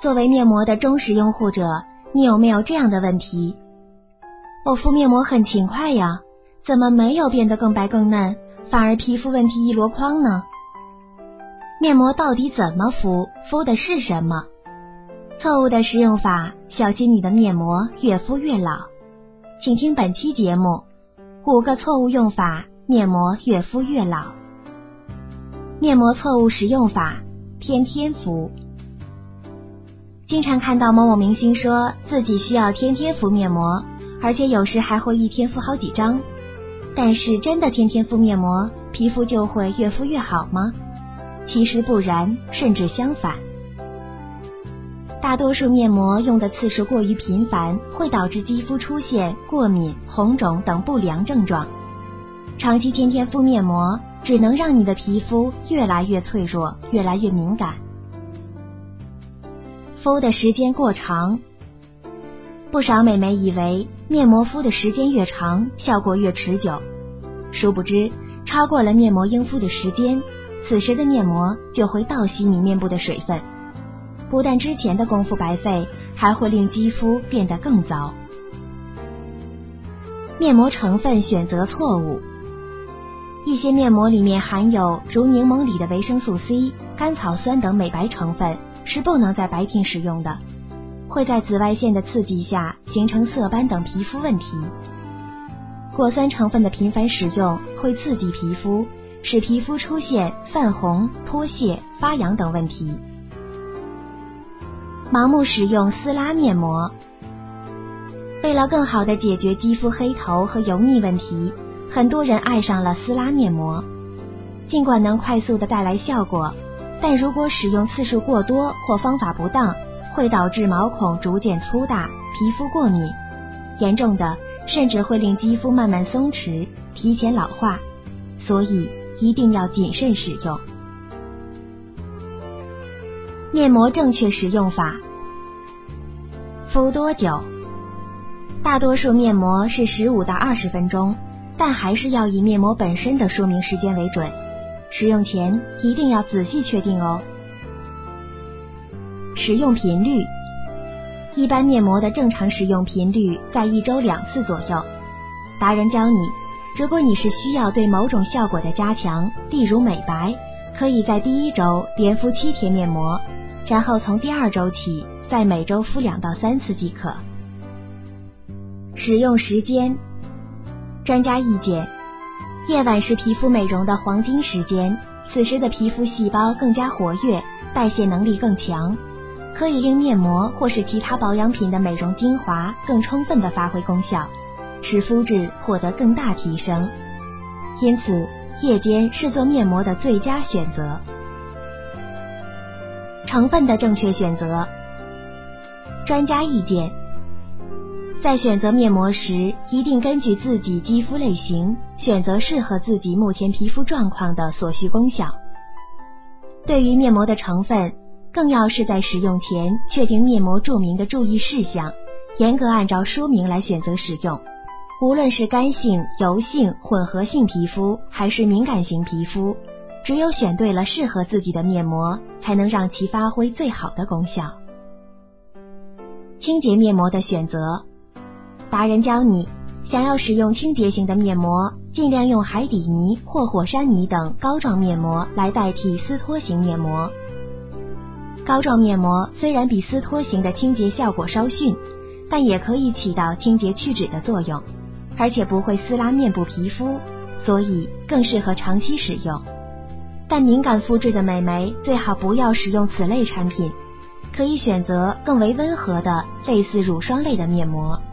作为面膜的忠实拥护者，你有没有这样的问题？我敷面膜很勤快呀，怎么没有变得更白更嫩，反而皮肤问题一箩筐呢？面膜到底怎么敷？敷的是什么？错误的使用法，小心你的面膜越敷越老。请听本期节目，5个错误用法，面膜越敷越老。面膜错误使用法，天天敷。经常看到某某明星说自己需要天天敷面膜，而且有时还会一天敷好几张。但是真的天天敷面膜，皮肤就会越敷越好吗？其实不然，甚至相反。大多数面膜用的次数过于频繁，会导致肌肤出现过敏、红肿等不良症状。长期天天敷面膜，只能让你的皮肤越来越脆弱，越来越敏感。敷的时间过长，不少美眉以为面膜敷的时间越长，效果越持久，殊不知超过了面膜应敷的时间，此时的面膜就会倒吸你面部的水分，不但之前的功夫白费，还会令肌肤变得更糟。面膜成分选择错误，一些面膜里面含有如柠檬里的维生素 C、甘草酸等美白成分，是不能在白天使用的，会在紫外线的刺激下形成色斑等皮肤问题。果酸成分的频繁使用会刺激皮肤，使皮肤出现泛红、脱屑、发痒等问题。盲目使用撕拉面膜，为了更好地解决肌肤黑头和油腻问题，很多人爱上了撕拉面膜。尽管能快速地带来效果，但如果使用次数过多或方法不当，会导致毛孔逐渐粗大，皮肤过敏，严重的甚至会令肌肤慢慢松弛，提前老化，所以一定要谨慎使用。面膜正确使用法，敷多久？大多数面膜是15到20分钟，但还是要以面膜本身的说明时间为准，使用前一定要仔细确定哦。使用频率，一般面膜的正常使用频率在1周2次左右。达人教你，如果你是需要对某种效果的加强，例如美白，可以在第1周连敷7天面膜，然后从第2周起再每周敷2到3次即可。使用时间，专家意见，夜晚是皮肤美容的黄金时间，此时的皮肤细胞更加活跃，代谢能力更强，可以令面膜或是其他保养品的美容精华更充分地发挥功效，使肤质获得更大提升。因此，夜间是做面膜的最佳选择。成分的正确选择，专家意见，在选择面膜时，一定根据自己肌肤类型，选择适合自己目前皮肤状况的所需功效。对于面膜的成分，更要是在使用前确定面膜注明的注意事项，严格按照说明来选择使用。无论是干性、油性、混合性皮肤还是敏感型皮肤，只有选对了适合自己的面膜，才能让其发挥最好的功效。清洁面膜的选择，达人教你，想要使用清洁型的面膜，尽量用海底泥或火山泥等膏状面膜来代替丝脱型面膜。膏状面膜虽然比丝脱型的清洁效果稍逊，但也可以起到清洁去脂的作用，而且不会撕拉面部皮肤，所以更适合长期使用。但敏感肤质的美眉最好不要使用此类产品，可以选择更为温和的类似乳霜类的面膜。